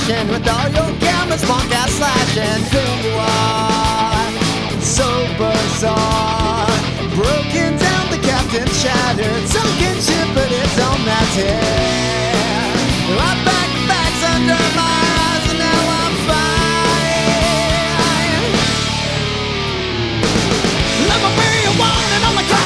flashing with all your cameras, punk ass slashing. Who you are, so bizarre, broken down the captain's shaft.